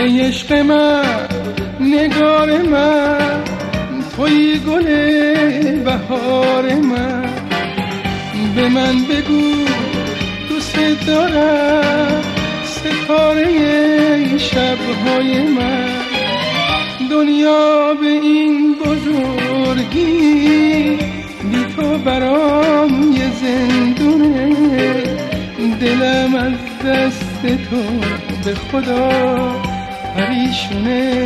ای عشق من، نگار من، توی گل بهار من. به من بگو دوست دارم، ستاره شبهای من. دنیا به این بزرگی بی تو برام یه زندونه. دلم از دست تو به خدا پریشونه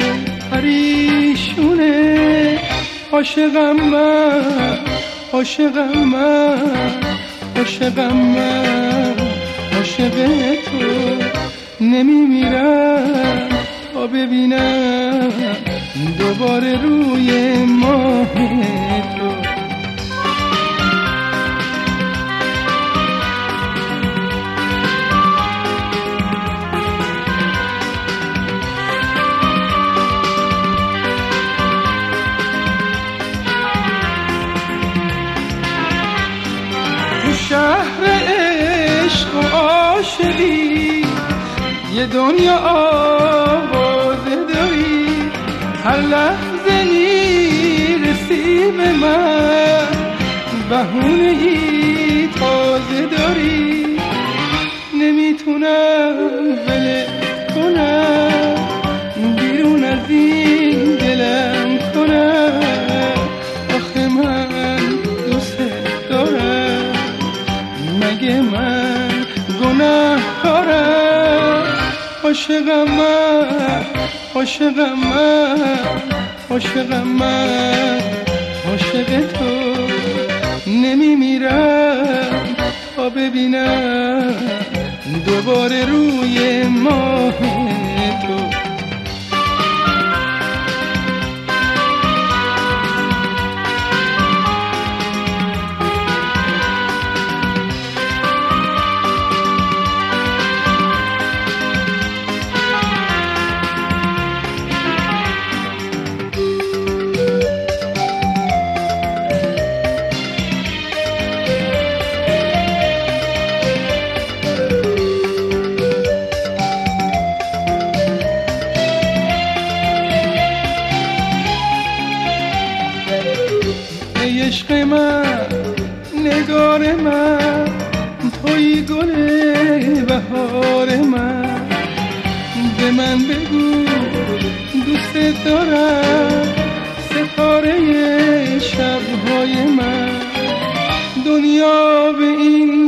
پریشونه. عاشقم من، عاشقم من، عاشقم من، عاشق تو. نمیمیرم تا ببینم دوباره روی ماه تو. شهر عشق و عاشقی یه دنیا آوازه داری. هر لحظه میرسی به من، بهونه ای تازه داری. نمیتونم ولت کنم، بیرون از این دلم کنم. آخه من دوست دارم، مگه من گناهکارم؟ عاشقم من، عاشقم من، عاشقم من، عاشق تو. نمیمیرم تا ببینم دوباره روی ماه تو. ای عشق من، نگار من، توی گل بهار من. به من بگو دوست دارم، ستاره شبهای من. دنیا به این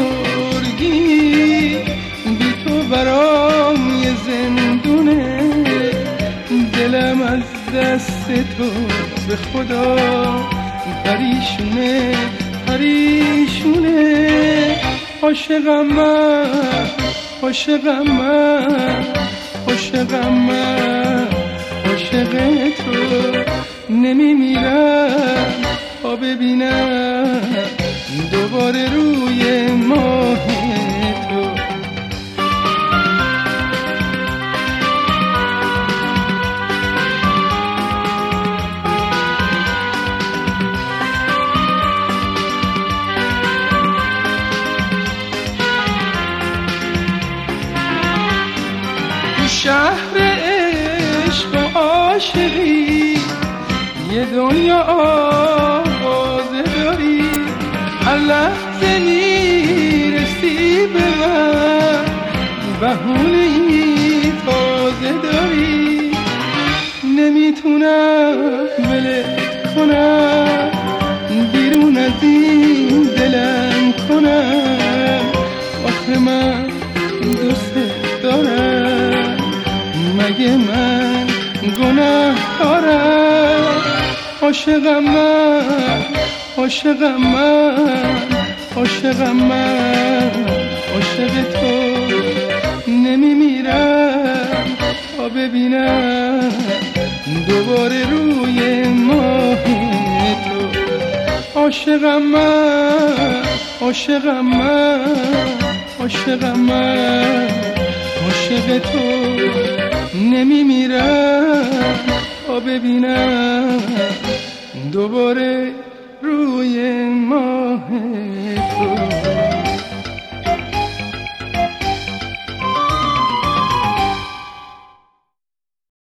بزرگی بی تو برام یه زندونه. دلم از دست تو به خدا پریشونه پریشونه. عاشقم من، عاشقم من، عاشقم من، عاشق تو. نمیمیرم تا ببینم دوباره روی ماه تو. شهر عشق و عاشقی یه دنیا آوازه داری. هر لحظه میرسی به من، بهونه ای تازه داری. نمیتونم ولت کنم، بیرون از این دلم کنم. آخه من دوست دارم، مگه من گناهکارم؟ عاشقم من، عاشقم من، عاشقم من، عاشق تو. نمیمیرم تا ببینم دوباره روی ماه تو. عاشقم من، عاشقم من، عاشقم من، عاشق تو. نمیمیرم تا ببینم دوباره